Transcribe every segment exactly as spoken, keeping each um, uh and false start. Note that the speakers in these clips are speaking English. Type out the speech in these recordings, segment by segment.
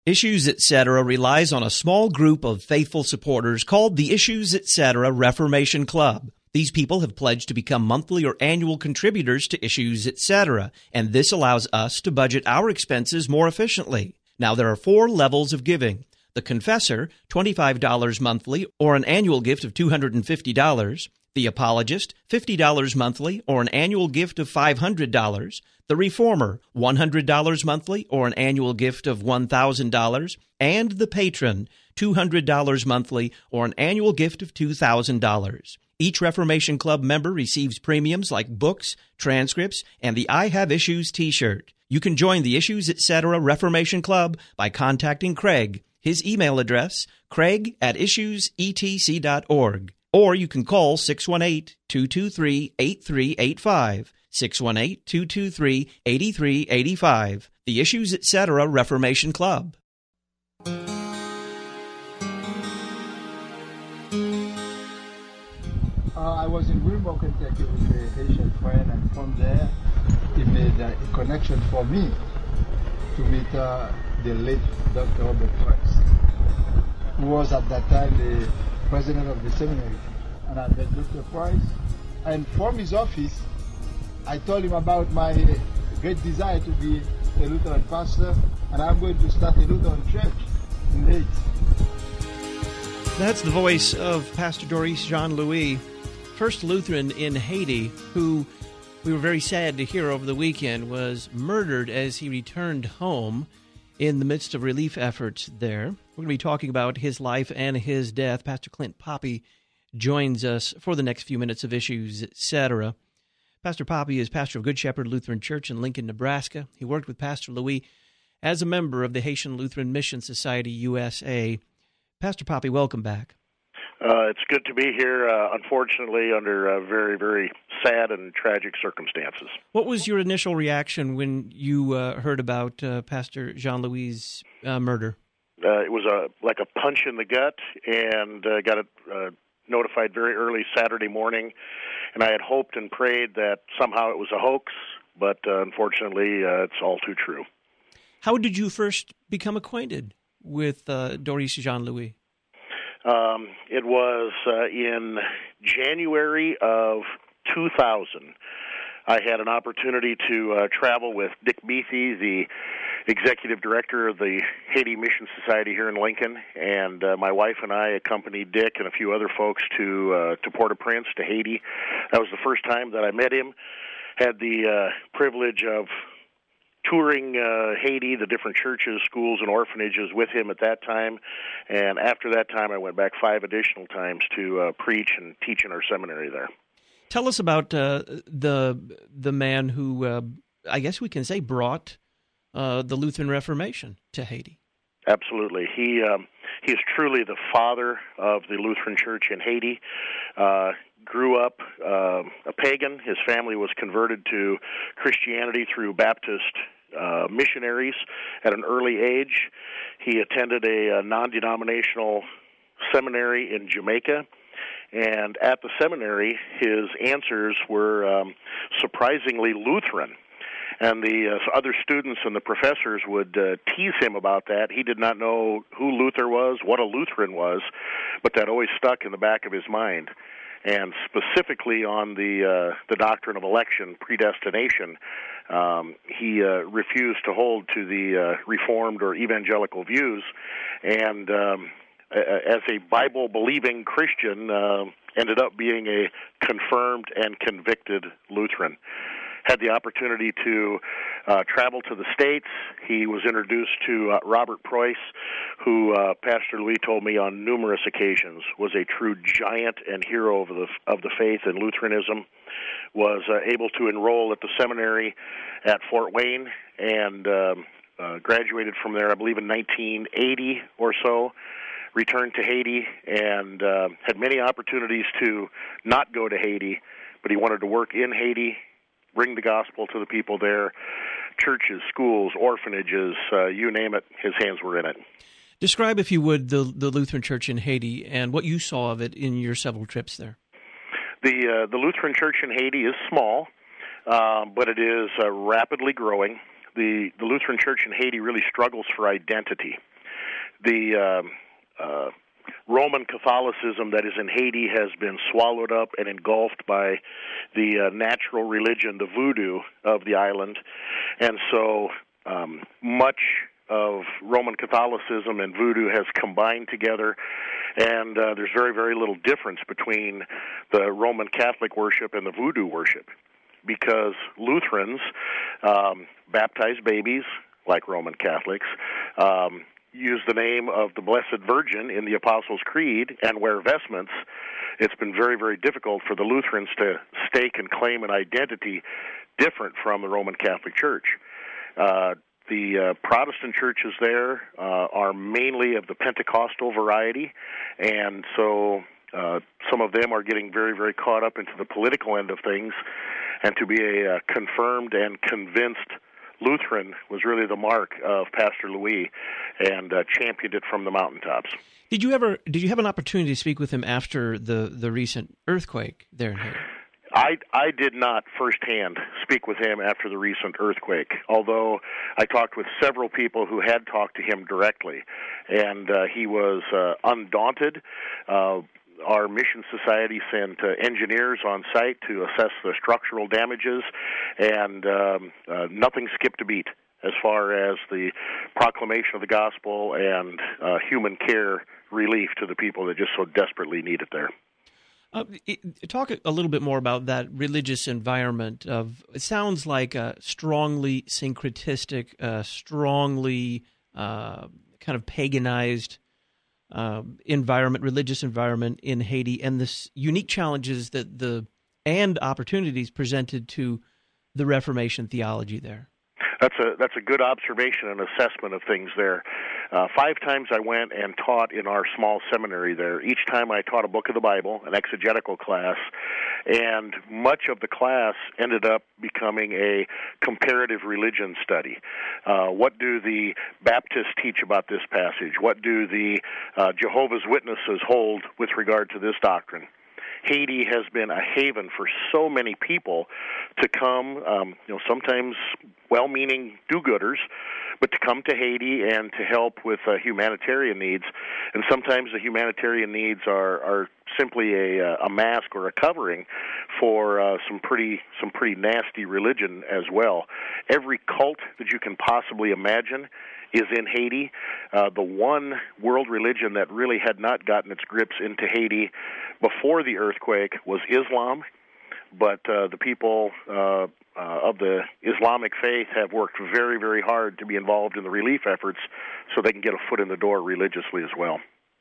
Issues Etc. relies on a small group of faithful supporters called the Issues Etc. Reformation Club. These people have pledged to become monthly or annual contributors to Issues Etc., and this allows us to budget our expenses more efficiently. Now, there are four levels of giving. The Confessor, twenty-five dollars monthly or an annual gift of two hundred fifty dollars. The Apologist, fifty dollars monthly or an annual gift of five hundred dollars. The Reformer, one hundred dollars monthly or an annual gift of one thousand dollars. And the Patron, two hundred dollars monthly or an annual gift of two thousand dollars. Each Reformation Club member receives premiums like books, transcripts, and the I Have Issues t-shirt. You can join the Issues Etc. Reformation Club by contacting Craig. His email address, craig at issues e t c dot org. Or you can call six one eight, two two three, eight three eight five, six one eight, two two three, eight three eight five. The Issues Etc. Reformation Club. Uh, I was in Wilmore, Kentucky with a Haitian friend, and from there he made uh, a connection for me to meet uh, the late Doctor Robert Price, who was at that time the president of the seminary. And I met Doctor Price, and from his office I told him about my great desire to be a Lutheran pastor, and I'm going to start a Lutheran church in Haiti. That's the voice of Pastor Doris Jean-Louis, first Lutheran in Haiti, who we were very sad to hear over the weekend was murdered as he returned home in the midst of relief efforts there. We're going to be talking about his life and his death. Pastor Clint Poppy joins us for the next few minutes of Issues Etc. Pastor Poppy is pastor of Good Shepherd Lutheran Church in Lincoln, Nebraska. He worked with Pastor Louis as a member of the Haitian Lutheran Mission Society U S A. Pastor Poppy, welcome back. Uh, it's good to be here, uh, unfortunately, under uh, very, very sad and tragic circumstances. What was your initial reaction when you uh, heard about uh, Pastor Jean-Louis' uh, murder? Uh, it was a, like a punch in the gut, and uh, got it, uh, notified very early Saturday morning, and I had hoped and prayed that somehow it was a hoax, but uh, unfortunately, uh, it's all too true. How did you first become acquainted with uh, Doris Jean-Louis? Um, it was uh, in January of two thousand. I had an opportunity to uh, travel with Dick Beathy, the executive director of the Haiti Mission Society here in Lincoln, and uh, my wife and I accompanied Dick and a few other folks to uh, to Port-au-Prince, to Haiti. That was the first time that I met him. Had the uh, privilege of touring uh, Haiti, the different churches, schools, and orphanages with him at that time. And after that time, I went back five additional times to uh, preach and teach in our seminary there. Tell us about uh, the the man who, uh, I guess we can say, brought uh, the Lutheran Reformation to Haiti. Absolutely. He um, he is truly the father of the Lutheran Church in Haiti. Uh, grew up uh, a pagan. His family was converted to Christianity through Baptist uh, missionaries at an early age. He attended a, a non-denominational seminary in Jamaica. And at the seminary, his answers were um, surprisingly Lutheran. And the uh, other students and the professors would uh, tease him about that. He did not know who Luther was, what a Lutheran was, but that always stuck in the back of his mind. And specifically on the uh, the doctrine of election, predestination, um, he uh, refused to hold to the uh, Reformed or evangelical views, and um, as a Bible-believing Christian, uh, ended up being a confirmed and convicted Lutheran. Had the opportunity to uh, travel to the States. He was introduced to uh, Robert Price, who uh, Pastor Louis told me on numerous occasions was a true giant and hero of the of the faith in Lutheranism. Was uh, able to enroll at the seminary at Fort Wayne and um, uh, graduated from there, I believe, in nineteen eighty or so. Returned to Haiti and uh, had many opportunities to not go to Haiti, but he wanted to work in Haiti, bring the gospel to the people there, churches, schools, orphanages, uh, you name it, his hands were in it. Describe, if you would, the, the Lutheran Church in Haiti and what you saw of it in your several trips there. The, uh, the Lutheran Church in Haiti is small, uh, but it is uh, rapidly growing. The, the Lutheran Church in Haiti really struggles for identity. the um, uh, Roman Catholicism that is in Haiti has been swallowed up and engulfed by the uh, natural religion, the voodoo of the island, and so um, much of Roman Catholicism and voodoo has combined together, and uh, there's very, very little difference between the Roman Catholic worship and the voodoo worship, because Lutherans um, baptize babies like Roman Catholics, um, use the name of the Blessed Virgin in the Apostles' Creed, and wear vestments. It's been very, very difficult for the Lutherans to stake and claim an identity different from the Roman Catholic Church. Uh, The uh, Protestant churches there uh, are mainly of the Pentecostal variety, and so uh, some of them are getting very, very caught up into the political end of things, and to be a uh, confirmed and convinced Lutheran was really the mark of Pastor Louis, and uh, championed it from the mountaintops. Did you ever? Did you have an opportunity to speak with him after the, the recent earthquake there in Haiti? I, I did not firsthand speak with him after the recent earthquake, although I talked with several people who had talked to him directly, and uh, he was uh, undaunted. Uh, our mission society sent uh, engineers on site to assess the structural damages, and um, uh, nothing skipped a beat as far as the proclamation of the gospel and uh, human care relief to the people that just so desperately need it there. Uh, it, talk a little bit more about that religious environment. Of it sounds like a strongly syncretistic, uh, strongly uh, kind of paganized uh, environment, religious environment in Haiti, and this unique challenges that the and opportunities presented to the Reformation theology there. That's a that's a good observation and assessment of things there. Uh, five times I went and taught in our small seminary there. Each time I taught a book of the Bible, an exegetical class, and much of the class ended up becoming a comparative religion study. Uh, what do the Baptists teach about this passage? What do the uh, Jehovah's Witnesses hold with regard to this doctrine? Haiti has been a haven for so many people to come, um, you know, sometimes well-meaning do-gooders, but to come to Haiti and to help with uh, humanitarian needs. And sometimes the humanitarian needs are, are simply a, a mask or a covering for uh, some pretty some pretty nasty religion as well. Every cult that you can possibly imagine is in Haiti. Uh, the one world religion that really had not gotten its grips into Haiti before the earthquake was Islam, but uh, the people uh, uh, of the Islamic faith have worked very, very hard to be involved in the relief efforts so they can get a foot in the door religiously as well.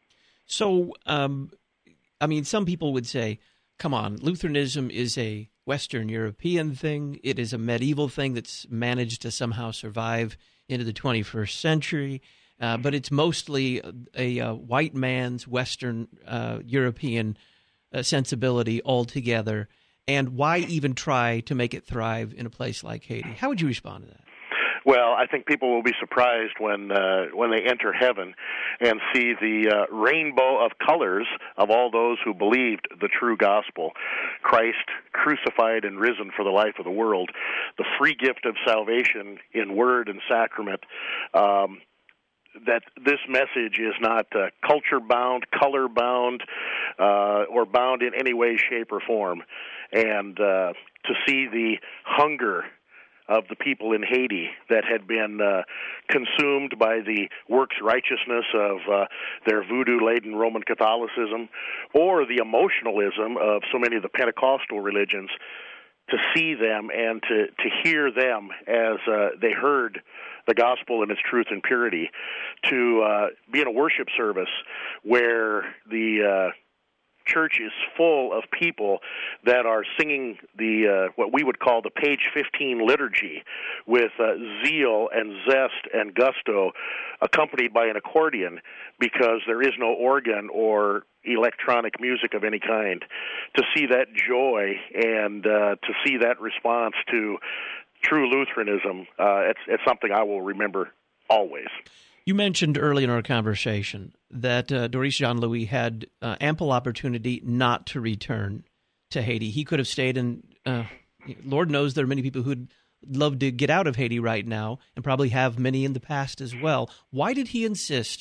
So, um, I mean, some people would say, come on, Lutheranism is a Western European thing. It is a medieval thing that's managed to somehow survive into the twenty-first century, uh, but it's mostly a, a, a white man's Western uh, European uh, sensibility altogether. And why even try to make it thrive in a place like Haiti? How would you respond to that? Well, I think people will be surprised when uh, when they enter heaven and see the uh, rainbow of colors of all those who believed the true gospel, Christ crucified and risen for the life of the world, the free gift of salvation in word and sacrament. Um, that this message is not uh, culture-bound, color-bound, uh, or bound in any way, shape, or form. And uh, to see the hunger of the people in Haiti that had been uh, consumed by the works righteousness of uh, their voodoo-laden Roman Catholicism, or the emotionalism of so many of the Pentecostal religions, to see them and to, to hear them as uh, they heard the gospel in its truth and purity, to uh, be in a worship service where the uh, church is full of people that are singing the uh, what we would call the page fifteen liturgy with uh, zeal and zest and gusto, accompanied by an accordion, because there is no organ or electronic music of any kind. To see that joy and uh, to see that response to true Lutheranism, uh, it's, it's something I will remember always. You mentioned early in our conversation that uh, Doris Jean-Louis had uh, ample opportunity not to return to Haiti. He could have stayed, and uh, Lord knows there are many people who'd love to get out of Haiti right now, and probably have many in the past as well. Why did he insist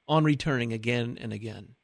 on returning again and again?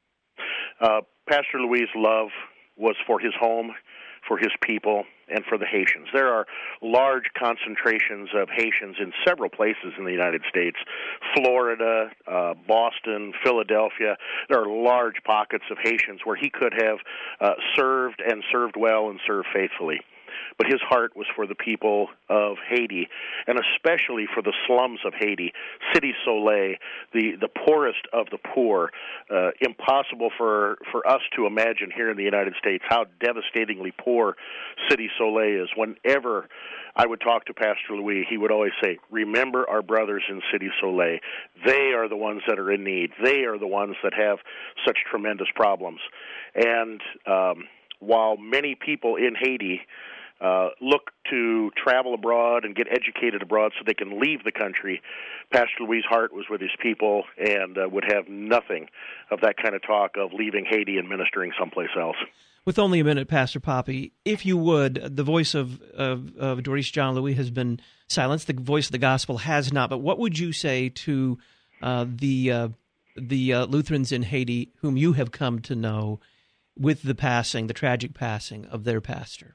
Uh, Pastor Louis' love was for his home, for his people, and for the Haitians. There are large concentrations of Haitians in several places in the United States, Florida, uh, Boston, Philadelphia. There are large pockets of Haitians where he could have uh, served and served well and served faithfully. But his heart was for the people of Haiti, and especially for the slums of Haiti, Cité Soleil, the, the poorest of the poor. Uh, impossible for, for us to imagine here in the United States how devastatingly poor Cité Soleil is. Whenever I would talk to Pastor Louis, he would always say, remember our brothers in Cité Soleil. They are the ones that are in need. They are the ones that have such tremendous problems. And um, while many people in Haiti Uh, look to travel abroad and get educated abroad so they can leave the country, Pastor Louis' heart was with his people and uh, would have nothing of that kind of talk of leaving Haiti and ministering someplace else. With only a minute, Pastor Poppe, if you would, the voice of, of, of Doris John Louis has been silenced. The voice of the gospel has not. But what would you say to uh, the uh, the uh, Lutherans in Haiti whom you have come to know with the passing, the tragic passing of their pastor?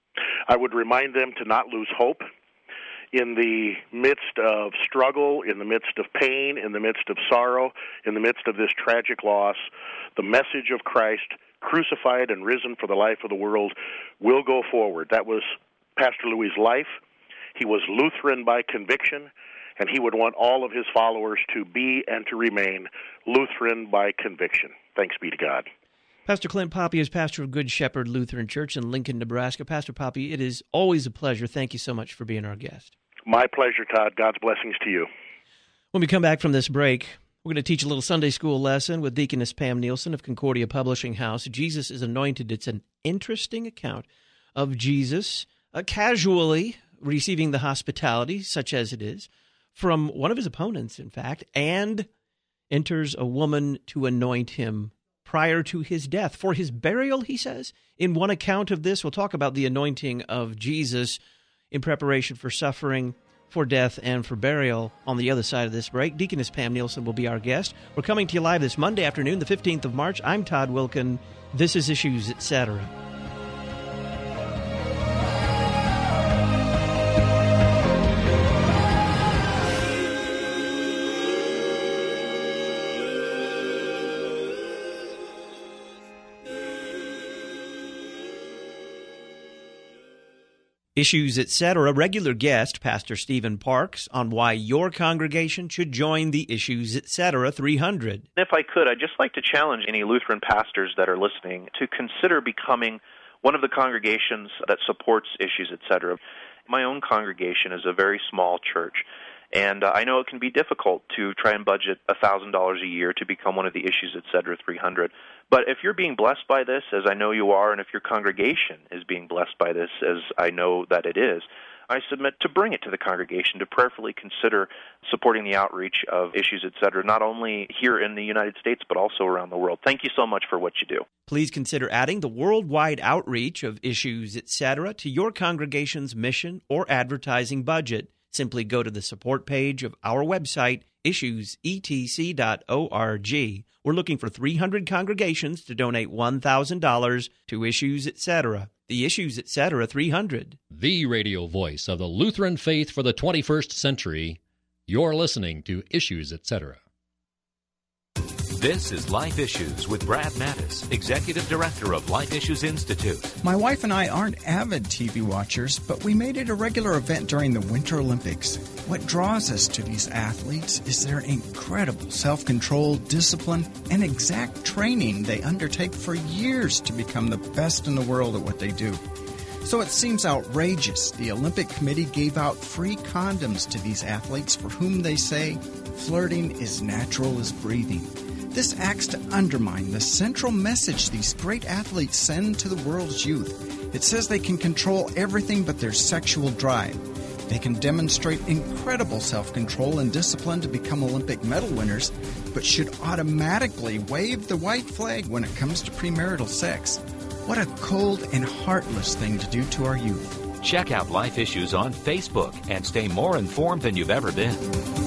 I would remind them to not lose hope in the midst of struggle, in the midst of pain, in the midst of sorrow, in the midst of this tragic loss. The message of Christ, crucified and risen for the life of the world, will go forward. That was Pastor Louis' life. He was Lutheran by conviction, and he would want all of his followers to be and to remain Lutheran by conviction. Thanks be to God. Pastor Clint Poppe is pastor of Good Shepherd Lutheran Church in Lincoln, Nebraska. Pastor Poppe, it is always a pleasure. Thank you so much for being our guest. My pleasure, Todd. God's blessings to you. When we come back from this break, we're going to teach a little Sunday school lesson with Deaconess Pam Nielsen of Concordia Publishing House. Jesus is Anointed. It's an interesting account of Jesus uh, casually receiving the hospitality, such as it is, from one of his opponents, in fact, and enters a woman to anoint him prior to his death. For his burial, he says. In one account of this, we'll talk about the anointing of Jesus in preparation for suffering, for death, and for burial on the other side of this break. Deaconess Pam Nielsen will be our guest. We're coming to you live this Monday afternoon, the fifteenth of March. I'm Todd Wilken. This is Issues, et cetera. Issues, et cetera. Regular guest, Pastor Stephen Parks, on why your congregation should join the Issues, et cetera. three hundred. If I could, I'd just like to challenge any Lutheran pastors that are listening to consider becoming one of the congregations that supports Issues, et cetera. My own congregation is a very small church, and uh, I know it can be difficult to try and budget one thousand dollars a year to become one of the Issues, et cetera. three hundred. But if you're being blessed by this, as I know you are, and if your congregation is being blessed by this, as I know that it is, I submit to bring it to the congregation to prayerfully consider supporting the outreach of Issues, et cetera, not only here in the United States, but also around the world. Thank you so much for what you do. Please consider adding the worldwide outreach of Issues, et cetera, to your congregation's mission or advertising budget. Simply go to the support page of our website, issues e t c dot org. We're looking for three hundred congregations to donate one thousand dollars to Issues, et cetera. The Issues, et cetera. three hundred. The radio voice of the Lutheran faith for the twenty-first century. You're listening to Issues, et cetera. This is Life Issues with Brad Mattis, Executive Director of Life Issues Institute. My wife and I aren't avid T V watchers, but we made it a regular event during the Winter Olympics. What draws us to these athletes is their incredible self-control, discipline, and exact training they undertake for years to become the best in the world at what they do. So it seems outrageous the Olympic Committee gave out free condoms to these athletes for whom they say flirting is natural as breathing. This acts to undermine the central message these great athletes send to the world's youth. It says they can control everything but their sexual drive. They can demonstrate incredible self-control and discipline to become Olympic medal winners, but should automatically wave the white flag when it comes to premarital sex. What a cold and heartless thing to do to our youth. Check out Life Issues on Facebook and stay more informed than you've ever been.